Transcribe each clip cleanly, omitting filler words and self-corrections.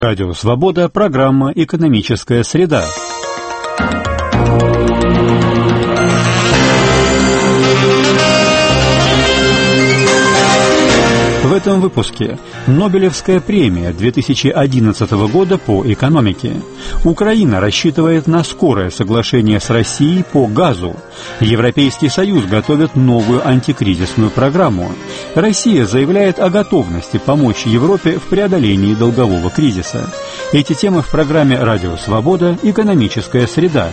Радио Свобода, программа «Экономическая среда». В этом выпуске Нобелевская премия 2011 года по экономике. Украина рассчитывает на скорое соглашение с Россией по газу. Европейский Союз готовит новую антикризисную программу. Россия заявляет о готовности помочь Европе в преодолении долгового кризиса. Эти темы в программе «Радио Свобода. Экономическая среда».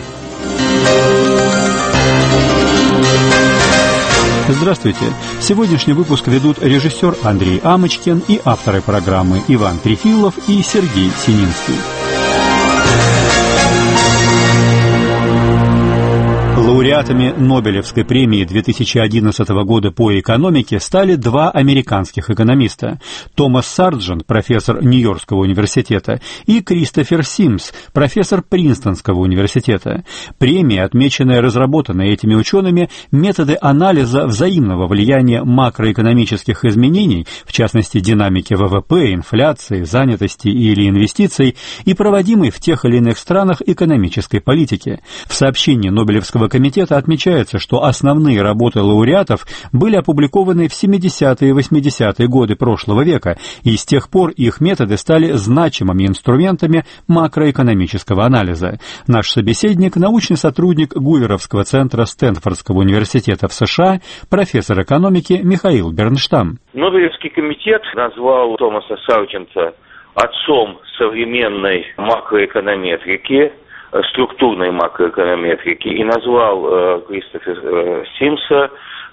Здравствуйте! Сегодняшний выпуск ведут режиссер Андрей Амочкин и авторы программы Иван Трефилов и Сергей Сининский. Лауреатами Нобелевской премии 2011 года по экономике стали два американских экономиста – Томас Сарджент, профессор Нью-Йоркского университета, и Кристофер Симс, профессор Принстонского университета. Премия, отмеченная разработанной этими учеными методы анализа взаимного влияния макроэкономических изменений, в частности динамики ВВП, инфляции, занятости или инвестиций, и проводимой в тех или иных странах экономической политики. В сообщении Нобелевского комитета отмечается, что основные работы лауреатов были опубликованы в 70-е и 80-е годы прошлого века, и с тех пор их методы стали значимыми инструментами макроэкономического анализа. Наш собеседник – научный сотрудник Гуверовского центра Стэнфордского университета в США, профессор экономики Михаил Бернштам. Нобелевский комитет назвал Томаса Сарджента отцом современной макроэконометрики, структурной макроэконометрики, и назвал Кристофера Симса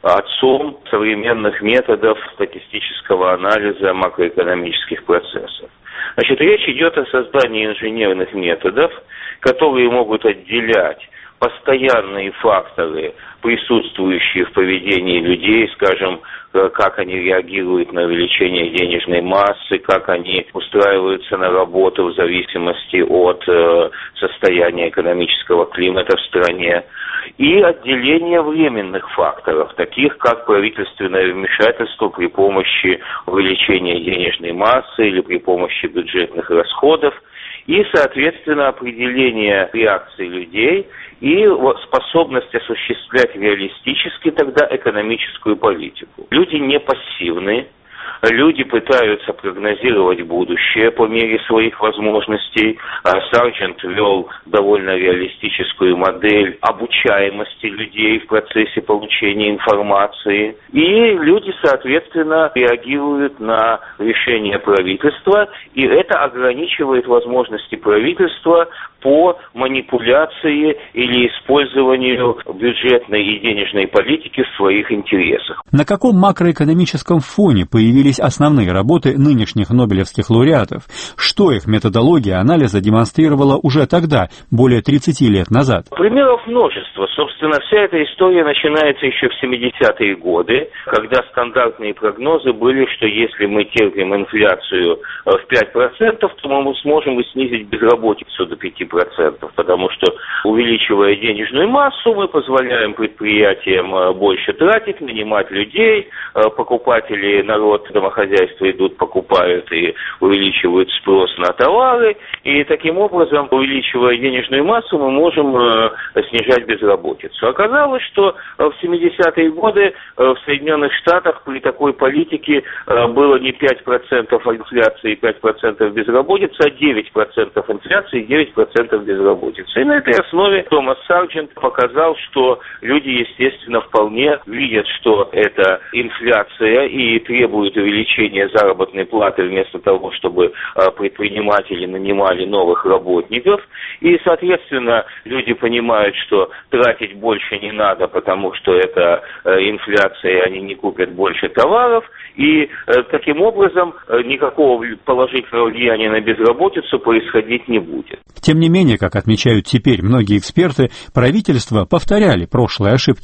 отцом современных методов статистического анализа макроэкономических процессов. Значит, речь идет о создании инженерных методов, которые могут отделять постоянные факторы, присутствующие в поведении людей, скажем, как они реагируют на увеличение денежной массы, как они устраиваются на работу в зависимости от состояния экономического климата в стране, и отделение временных факторов, таких как правительственное вмешательство при помощи увеличения денежной массы или при помощи бюджетных расходов, и, соответственно, определение реакций людей и способность осуществлять реалистически тогда экономическую политику. Люди не пассивны, люди пытаются прогнозировать будущее по мере своих возможностей. Сарджент ввел довольно реалистическую модель обучаемости людей в процессе получения информации. И люди, соответственно, реагируют на решения правительства, и это ограничивает возможности правительства по манипуляции или использованию бюджетной и денежной политики в своих интересах. На каком макроэкономическом фоне появились основные работы нынешних нобелевских лауреатов? Что их методология анализа демонстрировала уже тогда, более 30 лет назад? Примеров множество. Собственно, вся эта история начинается еще в 70-е годы, когда стандартные прогнозы были, что если мы терпим инфляцию в 5%, то мы сможем снизить безработицу до 5%. Потому что, увеличивая денежную массу, мы позволяем предприятиям больше тратить, нанимать людей, покупатели, народ, домохозяйства идут, покупают и увеличивают спрос на товары, и таким образом, увеличивая денежную массу, мы можем снижать безработицу. Оказалось, что в 70-е годы в Соединенных Штатах при такой политике было не 5% инфляции и 5% безработицы, а 9% инфляции и 9% безработицы. И на этой основе Томас Сарджент показал, что люди, естественно, вполне видят, что это инфляция и требует увеличения заработной платы вместо того, чтобы предприниматели нанимали новых работников. И, соответственно, люди понимают, что тратить больше не надо, потому что это инфляция, они не купят больше товаров. И таким образом никакого положительного влияния на безработицу происходить не будет. Тем не менее, как отмечают теперь многие эксперты, правительства повторяли прошлые ошибки.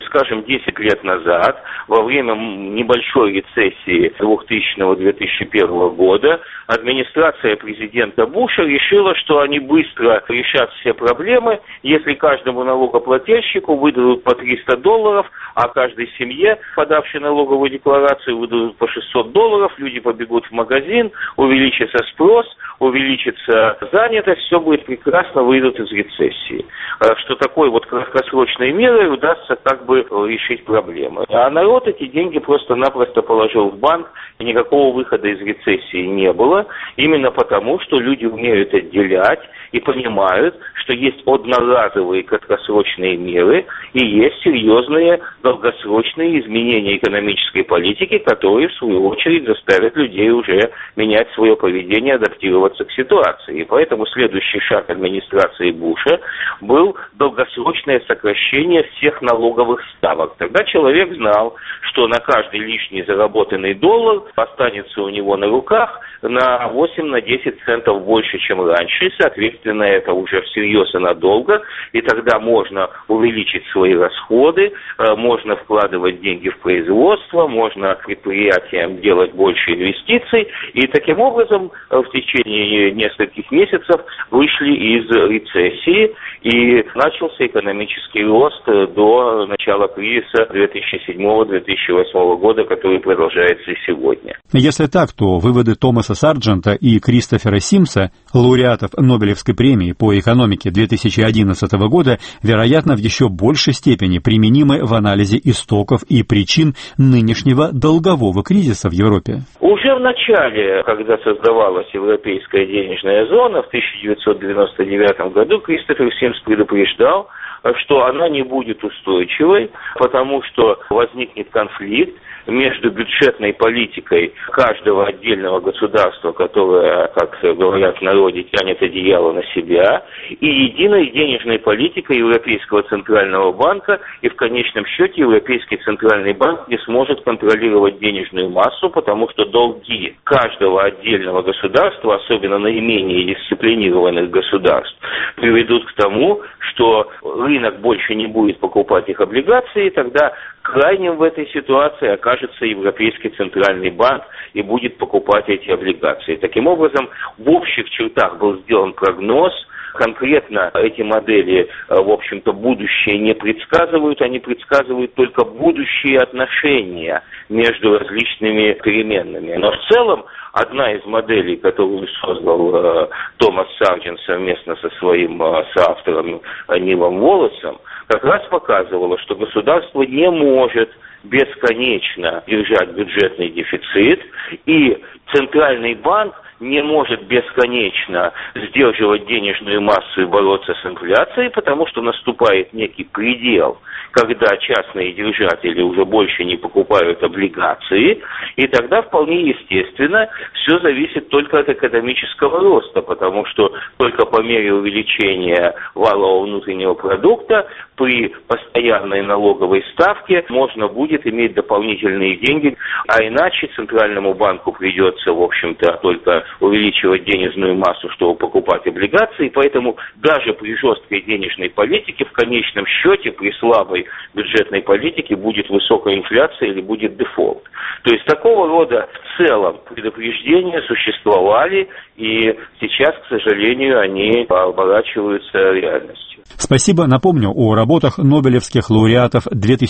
скажем, 10 лет назад, во время небольшой рецессии 2000-2001 года, администрация президента Буша решила, что они быстро решат все проблемы, если каждому налогоплательщику выдадут по $300, а каждой семье, подавшей налоговую декларацию, выдадут по $600, люди побегут в магазин, увеличится спрос, увеличится занятость, все будет прекрасно, выйдут из рецессии. Что такой вот краткосрочной мерой удастся как бы решить проблемы. А народ эти деньги просто-напросто положил в банк, и никакого выхода из рецессии не было, именно потому, что люди умеют отделять и понимают, что есть одноразовые краткосрочные меры и есть серьезные долгосрочные изменения экономической политики, которые, в свою очередь, заставят людей уже менять свое поведение, адаптироваться к ситуации. И поэтому следующий шаг администрации Буша был долгосрочное сокращение всех налоговых ставок. Тогда человек знал, что на каждый лишний заработанный доллар останется у него на руках на 8-10 центов больше, чем раньше, и, соответственно, это уже всерьез и надолго, и тогда можно увеличить свои расходы, можно вкладывать деньги в производство, можно предприятиям делать больше инвестиций, и таким образом в течение нескольких месяцев вышли из рецессии, и начался экономический рост до начала кризиса 2007-2008 года, который продолжается и сегодня. Если так, то выводы Томаса Сарджента и Кристофера Симса, лауреатов Нобелевской премии по экономике 2011 года, вероятно, в еще большей степени применимы в анализе истоков и причин нынешнего долгового кризиса в Европе. Уже в начале, когда создавалась Европейская денежная зона в 1999 году, Кристофер Симс предупреждал, что она не будет устойчивой, потому что возникнет конфликт между бюджетной политикой каждого отдельного государства, которое, как говорят в народе, тянет одеяло на себя, и единой денежной политикой Европейского центрального банка, и в конечном счете Европейский центральный банк не сможет контролировать денежную массу, потому что долги каждого отдельного государства, особенно наименее дисциплинированных государств, приведут к тому, что рынок больше не будет покупать их облигации, и тогда крайним в этой ситуации окажется Европейский центральный банк и будет покупать эти облигации. Таким образом, в общих чертах был сделан прогноз. Конкретно эти модели, в общем-то, будущее не предсказывают, они предсказывают только будущие отношения между различными переменными. Но в целом, одна из моделей, которую создал Томас Сарджент совместно со своим соавтором Нилом Воллесом, как раз показывала, что государство не может бесконечно держать бюджетный дефицит, и Центральный банк не может бесконечно сдерживать денежную массу и бороться с инфляцией, потому что наступает некий предел, когда частные держатели уже больше не покупают облигации, и тогда вполне естественно все зависит только от экономического роста, потому что только по мере увеличения валового внутреннего продукта при постоянной налоговой ставке можно будет иметь дополнительные деньги, а иначе Центральному банку придется, в общем-то, только увеличивать денежную массу, чтобы покупать облигации, поэтому даже при жесткой денежной политике в конечном счете при слабой бюджетной политике будет высокая инфляция или будет дефолт. То есть такого рода в целом предупреждения существовали, и сейчас, к сожалению, они оборачиваются реальностью. Спасибо. Напомню, о работах нобелевских лауреатов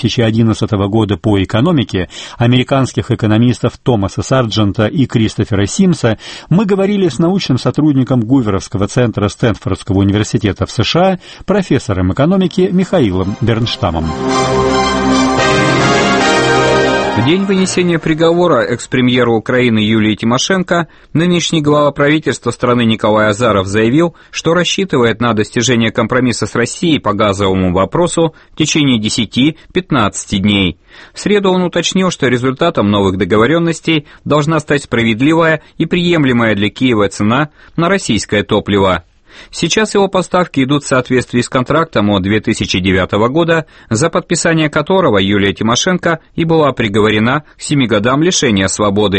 2011 года по экономике, американских экономистов Томаса Сарджента и Кристофера Симса мы говорили с научным сотрудником Гуверовского центра Стэнфордского университета в США, профессором экономики Михаилом Бернштамом. В день вынесения приговора экс-премьеру Украины Юлии Тимошенко нынешний глава правительства страны Николай Азаров заявил, что рассчитывает на достижение компромисса с Россией по газовому вопросу в течение 10-15 дней. В среду он уточнил, что результатом новых договоренностей должна стать справедливая и приемлемая для Киева цена на российское топливо. Сейчас его поставки идут в соответствии с контрактом от 2009 года, за подписание которого Юлия Тимошенко и была приговорена к 7 годам лишения свободы.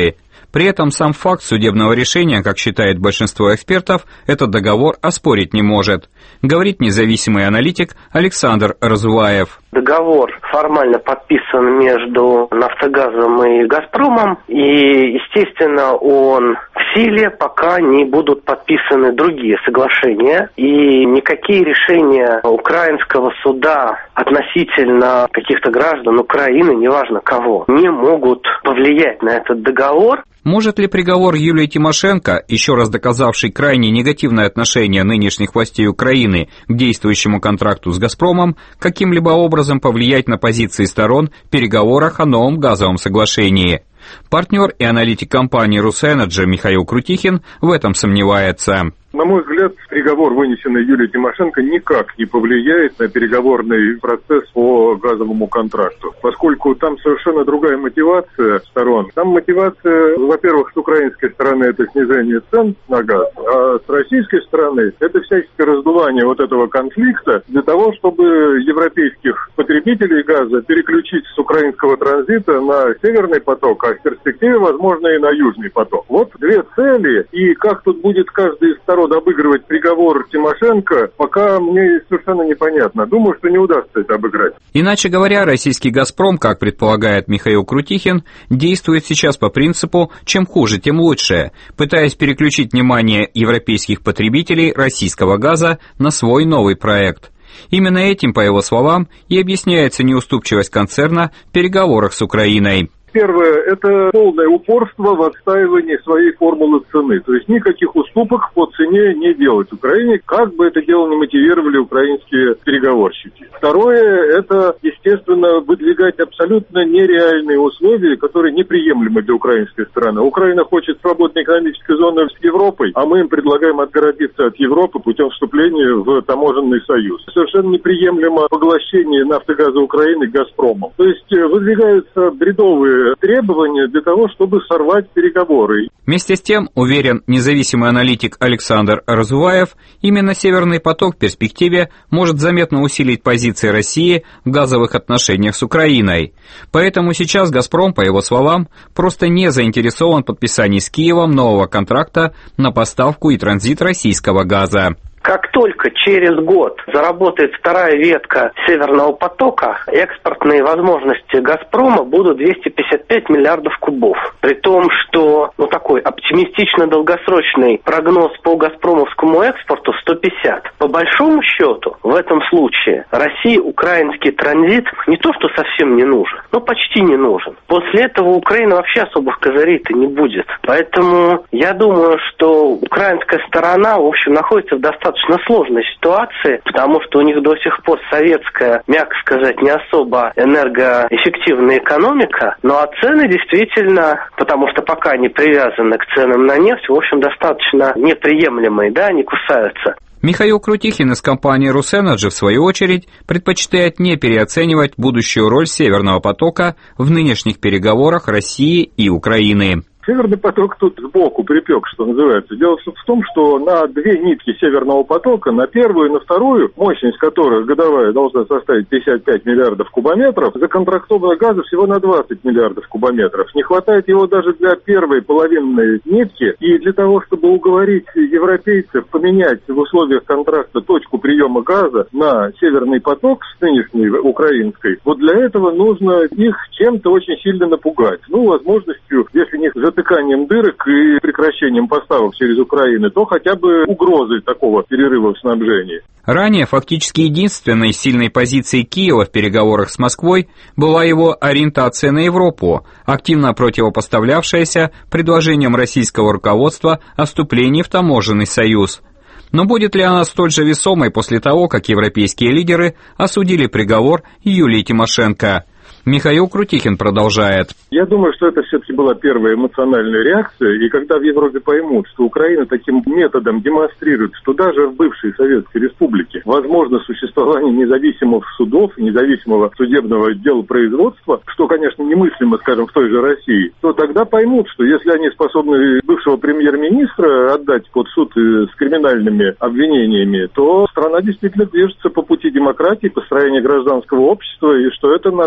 При этом сам факт судебного решения, как считает большинство экспертов, этот договор оспорить не может, говорит независимый аналитик Александр Разуваев. Договор формально подписан между «Нафтогазом» и «Газпромом», и, естественно, он в силе, пока не будут подписаны другие соглашения, и никакие решения украинского суда относительно каких-то граждан Украины, неважно кого, не могут повлиять на этот договор. Может ли приговор Юлии Тимошенко, еще раз доказавший крайне негативное отношение нынешних властей Украины к действующему контракту с «Газпромом», каким-либо образом повлиять на позиции сторон в переговорах о новом газовом соглашении? Партнер и аналитик компании «Русэнерджи» Михаил Крутихин в этом сомневается. На мой взгляд, приговор, вынесенный Юлией Тимошенко, никак не повлияет на переговорный процесс по газовому контракту, поскольку там совершенно другая мотивация сторон. Там мотивация, во-первых, с украинской стороны это снижение цен на газ, а с российской стороны это всяческое раздувание вот этого конфликта для того, чтобы европейских потребителей газа переключить с украинского транзита на Северный поток, а в перспективе, возможно, и на Южный поток. Вот две цели, и как тут будет каждый из сторон обыгрывать приговор Тимошенко, пока мне совершенно непонятно. Думаю, что не удастся это обыграть. Иначе говоря, российский «Газпром», как предполагает Михаил Крутихин, действует сейчас по принципу «чем хуже, тем лучше», пытаясь переключить внимание европейских потребителей российского газа на свой новый проект. Именно этим, по его словам, и объясняется неуступчивость концерна в переговорах с Украиной. Первое – это полное упорство в отстаивании своей формулы цены. То есть никаких уступок по цене не делать Украине, как бы это дело не мотивировали украинские переговорщики. Второе – это, естественно, выдвигать абсолютно нереальные условия, которые неприемлемы для украинской стороны. Украина хочет свободной экономической зоны с Европой, а мы им предлагаем отгородиться от Европы путем вступления в таможенный союз. Совершенно неприемлемо поглощение «Нафтогаза» Украины «Газпромом». То есть выдвигаются бредовые требования для того, чтобы сорвать переговоры. Вместе с тем, уверен независимый аналитик Александр Разуваев, именно «Северный поток» в перспективе может заметно усилить позиции России в газовых отношениях с Украиной. Поэтому сейчас «Газпром», по его словам, просто не заинтересован в подписании с Киевом нового контракта на поставку и транзит российского газа. Как только через год заработает вторая ветка Северного потока, экспортные возможности «Газпрома» будут 255 миллиардов кубов. При том, что такой оптимистично-долгосрочный прогноз по «Газпромовскому» экспорту 150. По большому счету, в этом случае России украинский транзит не то что совсем не нужен, но почти не нужен. После этого Украина вообще особых козырей-то не будет. Поэтому я думаю, что украинская сторона, в общем, находится в достаточно сложной ситуации, потому что у них до сих пор советская, мягко сказать, не особо энергоэффективная экономика, а цены действительно, потому что пока они привязаны к ценам на нефть, в общем, достаточно неприемлемые, они кусаются. Михаил Крутихин из компании «Русэнерджи», в свою очередь, предпочитает не переоценивать будущую роль «Северного потока» в нынешних переговорах России и Украины. Северный поток тут сбоку припек, что называется. Дело в том, что на две нитки Северного потока, на первую и на вторую, мощность которых годовая должна составить 55 миллиардов кубометров, законтрактовано газа всего на 20 миллиардов кубометров. Не хватает его даже для первой половинной нитки. И для того, чтобы уговорить европейцев поменять в условиях контракта точку приема газа на Северный поток с нынешней украинской, вот для этого нужно их чем-то очень сильно напугать. Возможностью, если не затыканием дырок и прекращением поставок через Украину, то хотя бы угрозой такого перерыва в снабжении. Ранее фактически единственной сильной позицией Киева в переговорах с Москвой была его ориентация на Европу, активно противопоставлявшаяся предложениям российского руководства о вступлении в таможенный союз. Но будет ли она столь же весомой после того, как европейские лидеры осудили приговор Юлии Тимошенко? Михаил Крутихин продолжает. Я думаю, что это все-таки была первая эмоциональная реакция, и когда в Европе поймут, что Украина таким методом демонстрирует, что даже в бывшей Советской Республике возможно существование независимых судов, независимого судебного делопроизводства, что, конечно, немыслимо, скажем, в той же России, то тогда поймут, что если они способны бывшего премьер-министра отдать под суд с криминальными обвинениями, то страна действительно движется по пути демократии, построения гражданского общества, и что это нормальный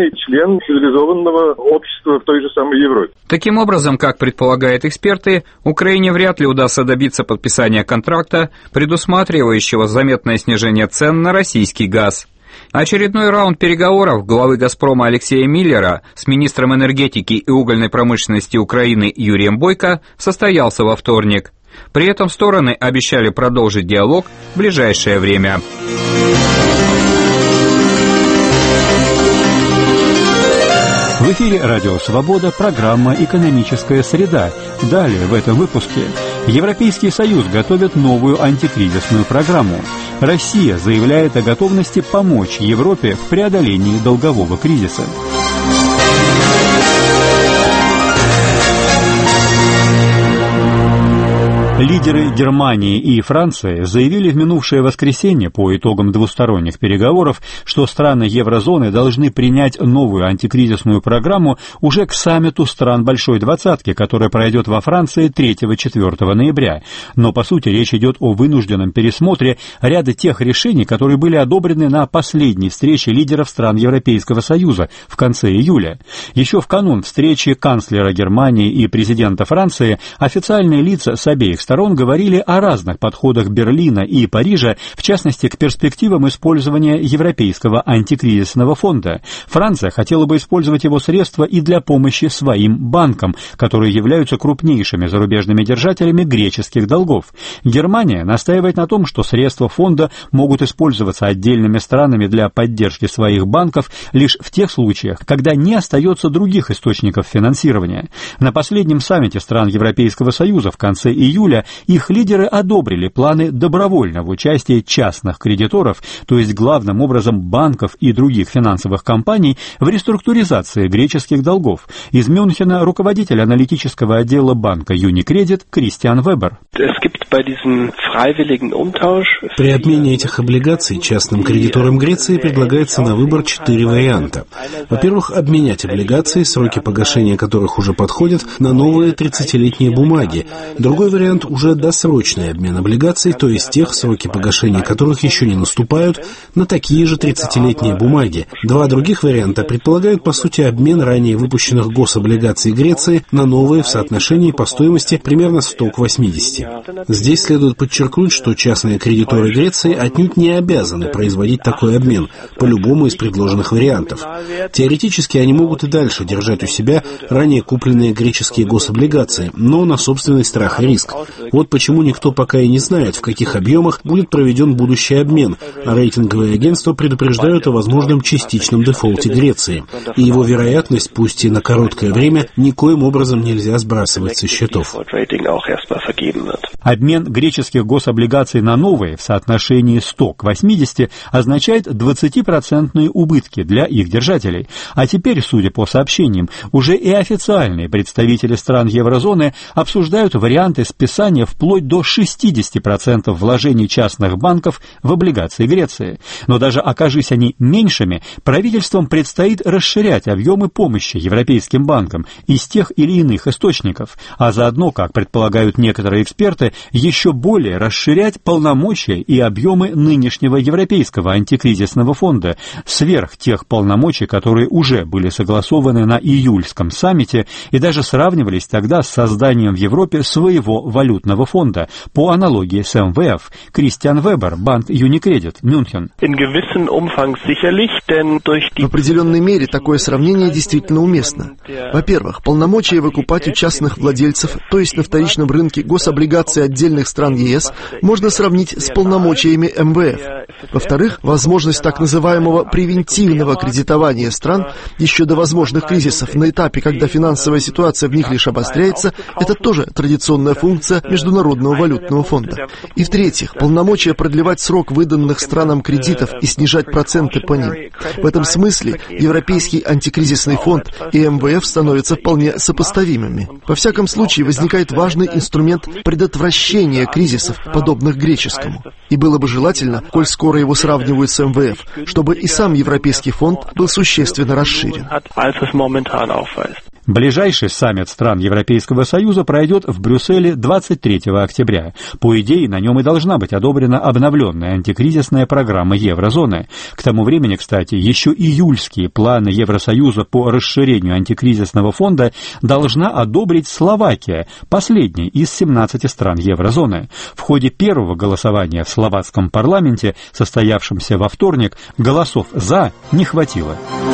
и член цивилизованного общества в той же самой Европе. Таким образом, как предполагают эксперты, Украине вряд ли удастся добиться подписания контракта, предусматривающего заметное снижение цен на российский газ. Очередной раунд переговоров главы «Газпрома» Алексея Миллера с министром энергетики и угольной промышленности Украины Юрием Бойко состоялся во вторник. При этом стороны обещали продолжить диалог в ближайшее время. В эфире «Радио Свобода», программа «Экономическая среда». Далее в этом выпуске. Европейский Союз готовит новую антикризисную программу. Россия заявляет о готовности помочь Европе в преодолении долгового кризиса. Лидеры Германии и Франции заявили в минувшее воскресенье по итогам двусторонних переговоров, что страны еврозоны должны принять новую антикризисную программу уже к саммиту стран Большой Двадцатки, который пройдет во Франции 3-4 ноября. Но, по сути, речь идет о вынужденном пересмотре ряда тех решений, которые были одобрены на последней встрече лидеров стран Европейского Союза в конце июля. Еще в канун встречи канцлера Германии и президента Франции официальные лица с обеих сторон говорили о разных подходах Берлина и Парижа, в частности, к перспективам использования Европейского антикризисного фонда. Франция хотела бы использовать его средства и для помощи своим банкам, которые являются крупнейшими зарубежными держателями греческих долгов. Германия настаивает на том, что средства фонда могут использоваться отдельными странами для поддержки своих банков лишь в тех случаях, когда не остается других источников финансирования. На последнем саммите стран Европейского Союза в конце июля их лидеры одобрили планы добровольного участия частных кредиторов, то есть главным образом банков и других финансовых компаний, в реструктуризации греческих долгов. Из Мюнхена руководитель аналитического отдела банка Unicredit Кристиан Вебер. При обмене этих облигаций частным кредиторам Греции предлагается на выбор 4 варианта. Во-первых, обменять облигации, сроки погашения которых уже подходят, на новые 30-летние бумаги. Другой вариант – уже досрочный обмен облигаций, то есть тех, сроки погашения которых еще не наступают, на такие же 30-летние бумаги. Два других варианта предполагают, по сути, обмен ранее выпущенных гособлигаций Греции на новые в соотношении по стоимости примерно 100 к 80. Здесь следует подчеркнуть, что частные кредиторы Греции отнюдь не обязаны производить такой обмен по любому из предложенных вариантов. Теоретически они могут и дальше держать у себя ранее купленные греческие гособлигации, но на собственный страх и риск. Вот почему никто пока и не знает, в каких объемах будет проведен будущий обмен, а рейтинговые агентства предупреждают о возможном частичном дефолте Греции. И его вероятность, пусть и на короткое время, никоим образом нельзя сбрасывать со счетов. Обмен греческих гособлигаций на новые в соотношении 100 к 80 означает 20% убытки для их держателей. А теперь, судя по сообщениям, уже и официальные представители стран еврозоны обсуждают варианты списания вплоть до 60% вложений частных банков в облигации Греции. Но даже окажись они меньшими, правительствам предстоит расширять объемы помощи европейским банкам из тех или иных источников, а заодно, как предполагают некоторые эксперты, еще более расширять полномочия и объемы нынешнего Европейского антикризисного фонда сверх тех полномочий, которые уже были согласованы на июльском саммите и даже сравнивались тогда с созданием в Европе своего валютного фонда, по аналогии с МВФ. Кристиан Вебер, банк Unicredit, Мюнхен. В определенной мере такое сравнение действительно уместно. Во-первых, полномочия выкупать у частных владельцев, то есть на вторичном рынке гособлигаций отдельных стран ЕС, можно сравнить с полномочиями МВФ. Во-вторых, возможность так называемого превентивного кредитования стран еще до возможных кризисов на этапе, когда финансовая ситуация в них лишь обостряется, это тоже традиционная функция Международного валютного фонда. И в-третьих, полномочия продлевать срок выданных странам кредитов и снижать проценты по ним. В этом смысле Европейский антикризисный фонд и МВФ становятся вполне сопоставимыми. Во всяком случае, возникает важный инструмент предотвращения кризисов, подобных греческому. И было бы желательно, коль скоро его сравнивают с МВФ, чтобы и сам Европейский фонд был существенно расширен. Ближайший саммит стран Европейского Союза пройдет в Брюсселе 23 октября. По идее, на нем и должна быть одобрена обновленная антикризисная программа еврозоны. К тому времени, кстати, еще июльские планы Евросоюза по расширению антикризисного фонда должна одобрить Словакия, последний из 17 стран еврозоны. В ходе первого голосования в словацком парламенте, состоявшемся во вторник, голосов «за» не хватило.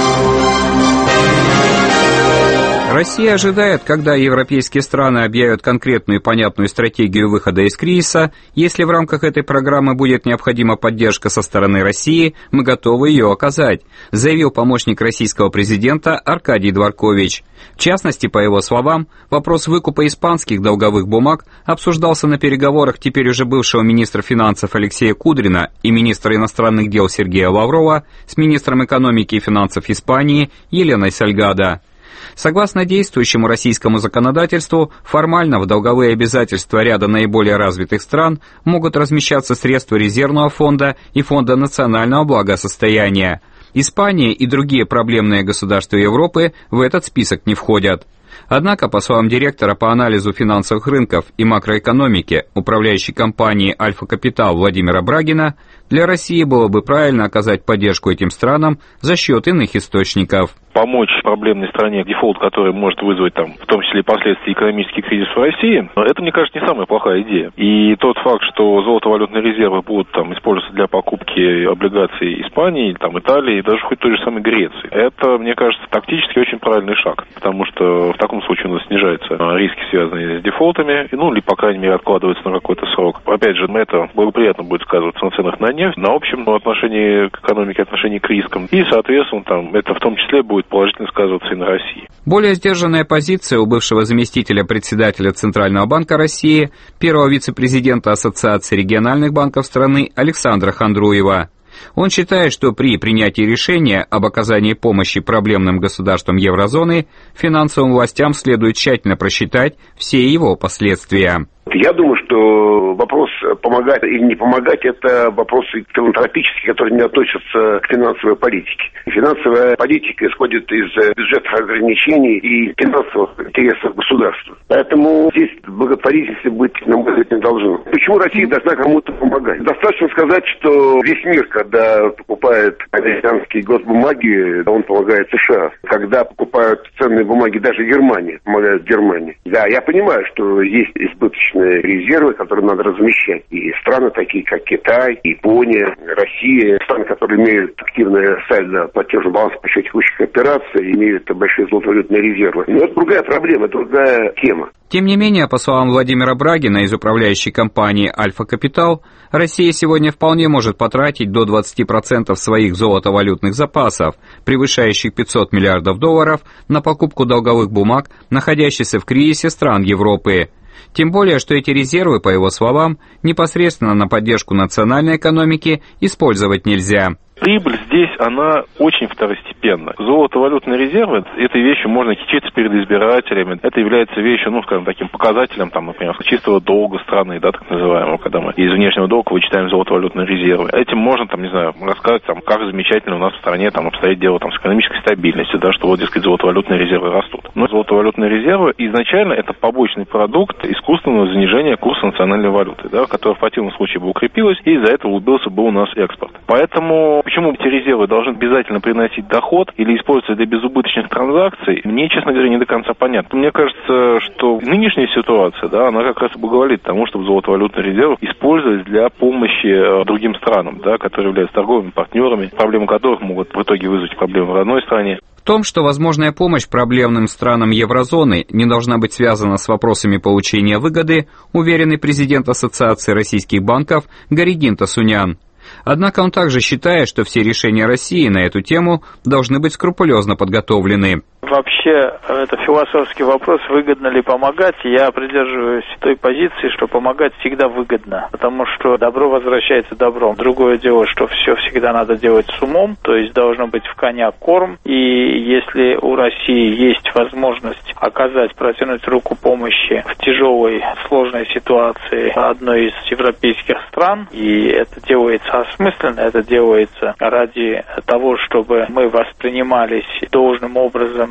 Россия ожидает, когда европейские страны объявят конкретную и понятную стратегию выхода из кризиса. Если в рамках этой программы будет необходима поддержка со стороны России, мы готовы ее оказать, заявил помощник российского президента Аркадий Дворкович. В частности, по его словам, вопрос выкупа испанских долговых бумаг обсуждался на переговорах теперь уже бывшего министра финансов Алексея Кудрина и министра иностранных дел Сергея Лаврова с министром экономики и финансов Испании Еленой Сальгадо. Согласно действующему российскому законодательству, формально в долговые обязательства ряда наиболее развитых стран могут размещаться средства резервного фонда и фонда национального благосостояния. Испания и другие проблемные государства Европы в этот список не входят. Однако, по словам директора по анализу финансовых рынков и макроэкономики управляющей компании «Альфа Капитал» Владимира Брагина, для России было бы правильно оказать поддержку этим странам за счет иных источников. Помочь проблемной стране, дефолт, который может вызвать там, в том числе и последствия экономический кризис в России, это, мне кажется, не самая плохая идея. И тот факт, что золотовалютные резервы будут там использоваться для покупки облигаций Испании, там, Италии, даже хоть той же самой Греции, это, мне кажется, тактически очень правильный шаг, потому что в таком случае у нас снижаются риски, связанные с дефолтами, ну, или, по крайней мере, откладываются на какой-то срок. Опять же, это благоприятно будет сказываться на ценах на нефть, на общем отношении к экономике, отношении к рискам, и, соответственно, там, это в том числе будет положительно сказываться и на России. Более сдержанная позиция у бывшего заместителя председателя Центрального банка России, первого вице-президента Ассоциации региональных банков страны Александра Хандруева. Он считает, что при принятии решения об оказании помощи проблемным государствам еврозоны финансовым властям следует тщательно просчитать все его последствия. Я думаю, что вопрос помогать или не помогать – это вопросы филантропические, которые не относятся к финансовой политике. Финансовая политика исходит из бюджетных ограничений и финансовых интересов государства. Поэтому здесь благотворительности быть, на мой взгляд, не должно. Почему Россия должна кому-то помогать? Достаточно сказать, что весь мир, когда покупает американские госбумаги, он помогает США. Когда покупают ценные бумаги, даже Германия помогает Германии. Да, я понимаю, что есть избыточные резервы, которые надо размещать. И страны такие, как Китай, Япония, Россия, страны, которые имеют активное сальдо платежный баланс по счету текущих операций, имеют большие золотовалютные резервы. Но это другая проблема, другая тема. Тем не менее, по словам Владимира Брагина из управляющей компании «Альфа Капитал», Россия сегодня вполне может потратить до 20% своих золотовалютных запасов, превышающих $500 миллиардов, на покупку долговых бумаг, находящихся в кризисе стран Европы. Тем более, что эти резервы, по его словам, непосредственно на поддержку национальной экономики использовать нельзя. Прибыль здесь, она очень второстепенна. Золотовалютные резервы, этой вещью можно кичиться перед избирателями. Это является вещью, ну, скажем, таким показателем, там, например, чистого долга страны, да, так называемого, когда мы из внешнего долга вычитаем золотовалютные резервы. Этим можно, там, не знаю, рассказать, там, как замечательно у нас в стране, там, обстоит дело, там, с экономической стабильностью, да, что вот, дескать, золотовалютные резервы растут. Но золотовалютные резервы изначально это побочный продукт искусственного занижения курса национальной валюты, да, который в противном случае бы укрепилась, и из-за этого убился бы у нас экспорт. Поэтому почему эти резервы должны обязательно приносить доход или использоваться для безубыточных транзакций, мне, честно говоря, не до конца понятно. Мне кажется, что нынешняя ситуация, да, она как раз и благоволит тому, чтобы золотовалютные резервы использовать для помощи другим странам, да, которые являются торговыми партнерами, проблемы которых могут в итоге вызвать проблемы в родной стране. В том, что возможная помощь проблемным странам еврозоны не должна быть связана с вопросами получения выгоды, уверенный президент Ассоциации российских банков Горигин Тасунян. Однако он также считает, что все решения России на эту тему должны быть скрупулезно подготовлены. Вообще, это философский вопрос, выгодно ли помогать. Я придерживаюсь той позиции, что помогать всегда выгодно, потому что добро возвращается добром. Другое дело, что все всегда надо делать с умом, то есть должно быть в коня корм. И если у России есть возможность оказать, протянуть руку помощи в тяжелой, сложной ситуации одной из европейских стран, и это делается осмысленно, это делается ради того, чтобы мы воспринимались должным образом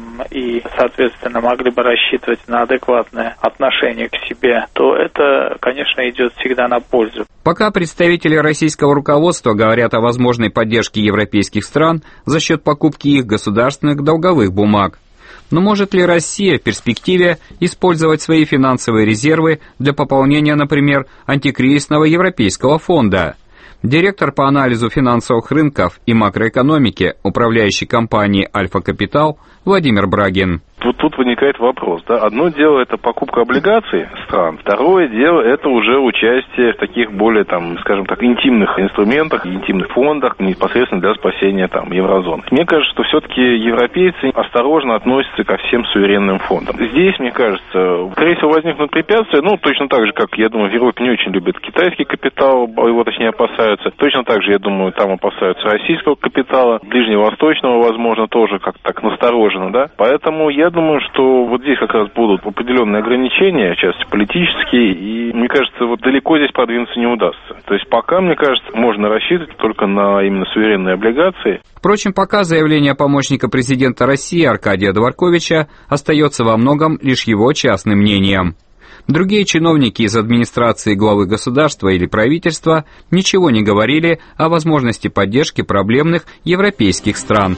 и, соответственно, могли бы рассчитывать на адекватное отношение к себе, то это, конечно, идет всегда на пользу. Пока представители российского руководства говорят о возможной поддержке европейских стран за счет покупки их государственных долговых бумаг. Но может ли Россия в перспективе использовать свои финансовые резервы для пополнения, например, антикризисного европейского фонда? Директор по анализу финансовых рынков и макроэкономики управляющей компании «Альфа Капитал» Владимир Брагин. Вот тут возникает вопрос, да, одно дело это покупка облигаций стран, второе дело это уже участие в таких более, скажем так, интимных инструментах, интимных фондах, непосредственно для спасения еврозоны. Мне кажется, что все-таки европейцы осторожно относятся ко всем суверенным фондам. Здесь, мне кажется, скорее всего возникнут препятствия, точно так же, как, я думаю, в Европе не очень любят китайский капитал, его, точнее, опасаются, точно так же, я думаю, там опасаются российского капитала, ближневосточного, возможно, тоже как-то так настороженно, да, поэтому я думаю, что вот здесь как раз будут определенные ограничения, в частности политические, и мне кажется, вот далеко здесь продвинуться не удастся. То есть пока, мне кажется, можно рассчитывать только на именно суверенные облигации. Впрочем, пока заявление помощника президента России Аркадия Дворковича остается во многом лишь его частным мнением. Другие чиновники из администрации главы государства или правительства ничего не говорили о возможности поддержки проблемных европейских стран.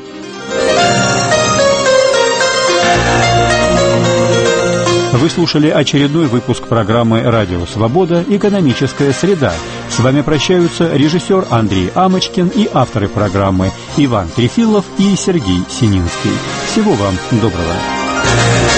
Вы слушали очередной выпуск программы «Радио Свобода. Экономическая среда». С вами прощаются режиссер Андрей Амочкин и авторы программы Иван Трефилов и Сергей Сининский. Всего вам доброго.